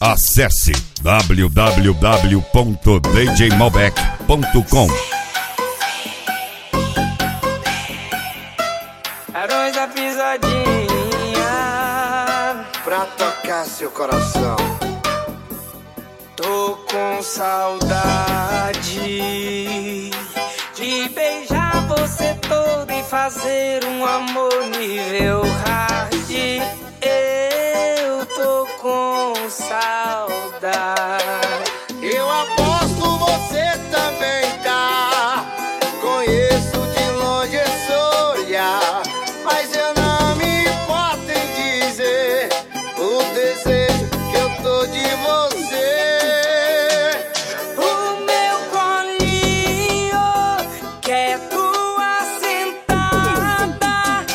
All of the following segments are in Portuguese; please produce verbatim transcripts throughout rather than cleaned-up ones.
Acesse w w w ponto d j malbec ponto com. Barões da Pisadinha, pra tocar seu coração. tô com saudade de beijar você todo e fazer um amor nível hard. Eu tô com saudade. Eu aposto você também tá. Conheço de longe esse olhar, mas eu não me importo em dizer o desejo que eu tô de você. O meu colinho quer tua sentada,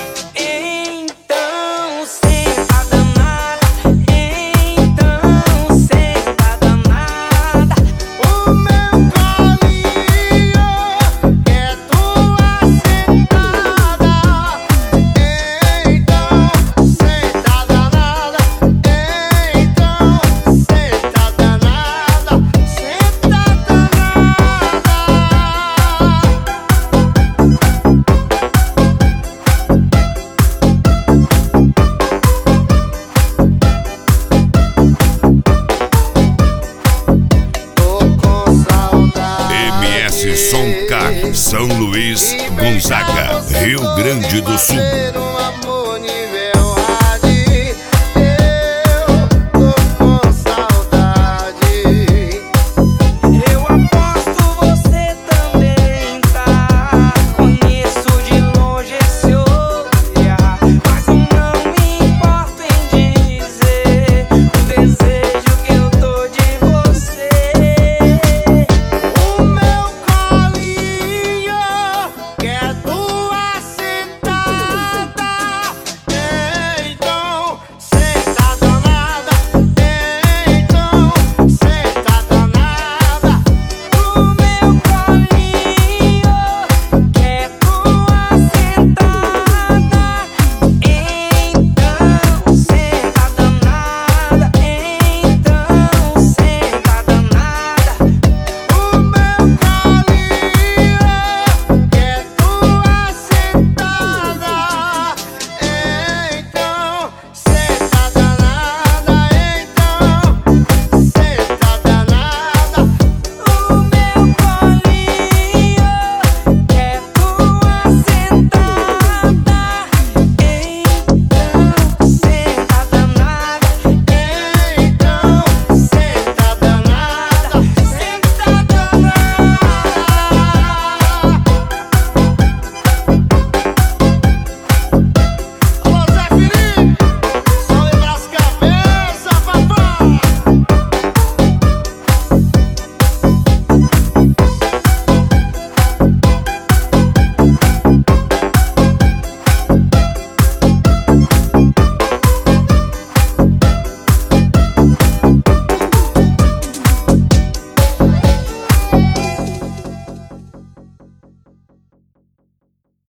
então senta danada, então senta danada. O meu colinho é tua sentada, então senta danada, então senta danada, senta Tô com saudade. M S Som Car, São Luís, Gonzaga, Rio Grande do Sul. Fazer um amor